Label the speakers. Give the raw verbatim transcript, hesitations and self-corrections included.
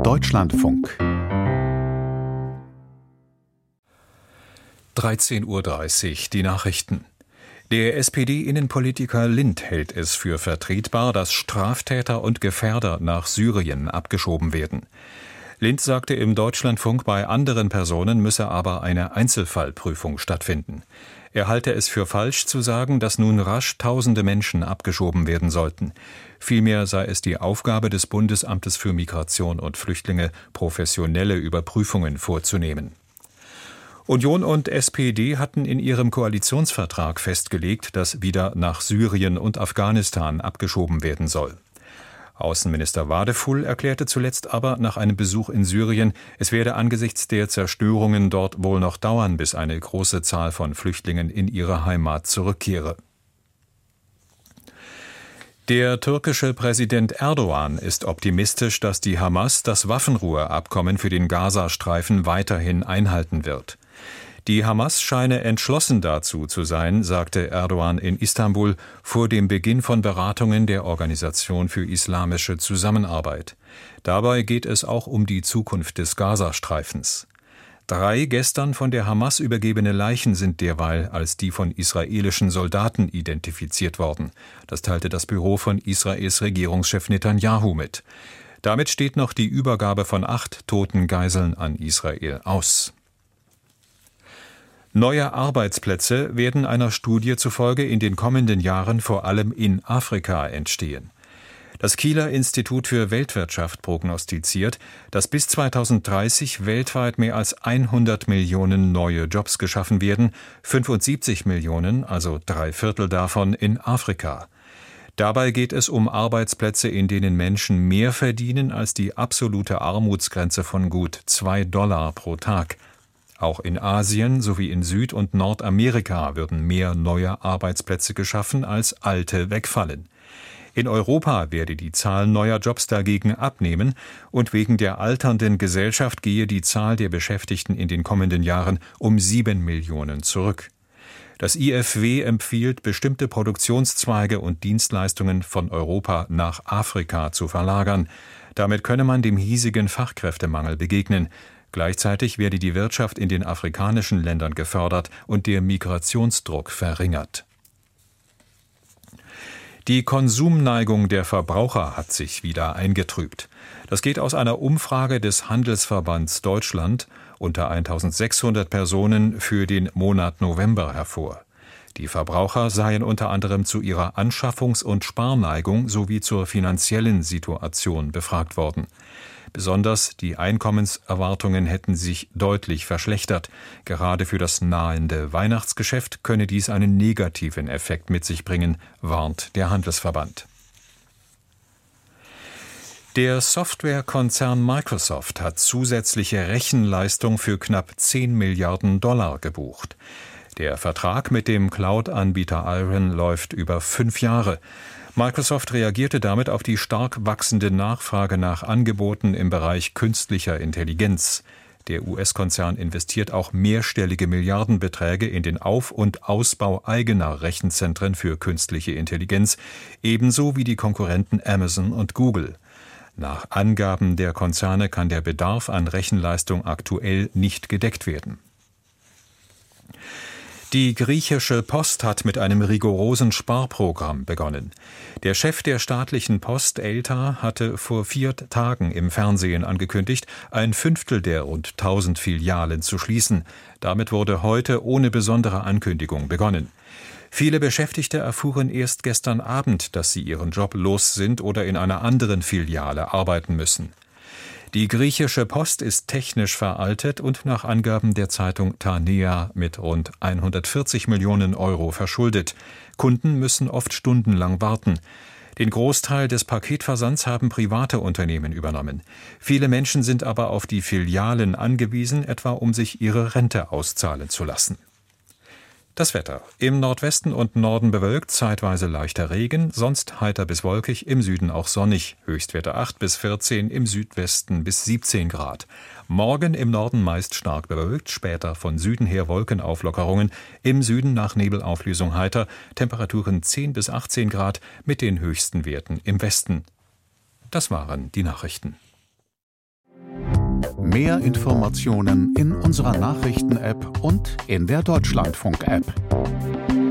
Speaker 1: Deutschlandfunk.
Speaker 2: dreizehn Uhr dreißig, die Nachrichten. Der S P D-Innenpolitiker Lindh hält es für vertretbar, dass Straftäter und Gefährder nach Syrien abgeschoben werden. Lindh sagte im Deutschlandfunk, bei anderen Personen müsse aber eine Einzelfallprüfung stattfinden. Er halte es für falsch zu sagen, dass nun rasch tausende Menschen abgeschoben werden sollten. Vielmehr sei es die Aufgabe des Bundesamtes für Migration und Flüchtlinge, professionelle Überprüfungen vorzunehmen. Union und S P D hatten in ihrem Koalitionsvertrag festgelegt, dass wieder nach Syrien und Afghanistan abgeschoben werden soll. Außenminister Wadefull erklärte zuletzt aber nach einem Besuch in Syrien, es werde angesichts der Zerstörungen dort wohl noch dauern, bis eine große Zahl von Flüchtlingen in ihre Heimat zurückkehre. Der türkische Präsident Erdogan ist optimistisch, dass die Hamas das Waffenruheabkommen für den Gazastreifen weiterhin einhalten wird. Die Hamas scheine entschlossen dazu zu sein, sagte Erdogan in Istanbul vor dem Beginn von Beratungen der Organisation für islamische Zusammenarbeit. Dabei geht es auch um die Zukunft des Gazastreifens. Drei gestern von der Hamas übergebene Leichen sind derweil als die von israelischen Soldaten identifiziert worden. Das teilte das Büro von Israels Regierungschef Netanyahu mit. Damit steht noch die Übergabe von acht toten Geiseln an Israel aus. Neue Arbeitsplätze werden einer Studie zufolge in den kommenden Jahren vor allem in Afrika entstehen. Das Kieler Institut für Weltwirtschaft prognostiziert, dass bis zweitausenddreißig weltweit mehr als hundert Millionen neue Jobs geschaffen werden, fünfundsiebzig Millionen, also drei Viertel davon, in Afrika. Dabei geht es um Arbeitsplätze, in denen Menschen mehr verdienen als die absolute Armutsgrenze von gut zwei Dollar pro Tag. Auch in Asien sowie in Süd- und Nordamerika würden mehr neue Arbeitsplätze geschaffen, als alte wegfallen. In Europa werde die Zahl neuer Jobs dagegen abnehmen und wegen der alternden Gesellschaft gehe die Zahl der Beschäftigten in den kommenden Jahren um sieben Millionen zurück. Das I F W empfiehlt, bestimmte Produktionszweige und Dienstleistungen von Europa nach Afrika zu verlagern. Damit könne man dem hiesigen Fachkräftemangel begegnen. Gleichzeitig werde die Wirtschaft in den afrikanischen Ländern gefördert und der Migrationsdruck verringert. Die Konsumneigung der Verbraucher hat sich wieder eingetrübt. Das geht aus einer Umfrage des Handelsverbands Deutschland unter eintausendsechshundert Personen für den Monat November hervor. Die Verbraucher seien unter anderem zu ihrer Anschaffungs- und Sparneigung sowie zur finanziellen Situation befragt worden. Besonders die Einkommenserwartungen hätten sich deutlich verschlechtert. Gerade für das nahende Weihnachtsgeschäft könne dies einen negativen Effekt mit sich bringen, warnt der Handelsverband. Der Softwarekonzern Microsoft hat zusätzliche Rechenleistung für knapp zehn Milliarden Dollar gebucht. Der Vertrag mit dem Cloud-Anbieter Iron läuft über fünf Jahre. Microsoft reagierte damit auf die stark wachsende Nachfrage nach Angeboten im Bereich künstlicher Intelligenz. Der U S-Konzern investiert auch mehrstellige Milliardenbeträge in den Auf- und Ausbau eigener Rechenzentren für künstliche Intelligenz, ebenso wie die Konkurrenten Amazon und Google. Nach Angaben der Konzerne kann der Bedarf an Rechenleistung aktuell nicht gedeckt werden. Die griechische Post hat mit einem rigorosen Sparprogramm begonnen. Der Chef der staatlichen Post, Elta, hatte vor vier Tagen im Fernsehen angekündigt, ein Fünftel der rund tausend Filialen zu schließen. Damit wurde heute ohne besondere Ankündigung begonnen. Viele Beschäftigte erfuhren erst gestern Abend, dass sie ihren Job los sind oder in einer anderen Filiale arbeiten müssen. Die griechische Post ist technisch veraltet und nach Angaben der Zeitung Tanea mit rund hundertvierzig Millionen Euro verschuldet. Kunden müssen oft stundenlang warten. Den Großteil des Paketversands haben private Unternehmen übernommen. Viele Menschen sind aber auf die Filialen angewiesen, etwa um sich ihre Rente auszahlen zu lassen. Das Wetter. Im Nordwesten und Norden bewölkt, zeitweise leichter Regen, sonst heiter bis wolkig, im Süden auch sonnig. Höchstwerte acht bis vierzehn, im Südwesten bis siebzehn Grad. Morgen im Norden meist stark bewölkt, später von Süden her Wolkenauflockerungen, im Süden nach Nebelauflösung heiter, Temperaturen zehn bis achtzehn Grad mit den höchsten Werten im Westen. Das waren die Nachrichten.
Speaker 1: Mehr Informationen in unserer Nachrichten-App und in der Deutschlandfunk-App.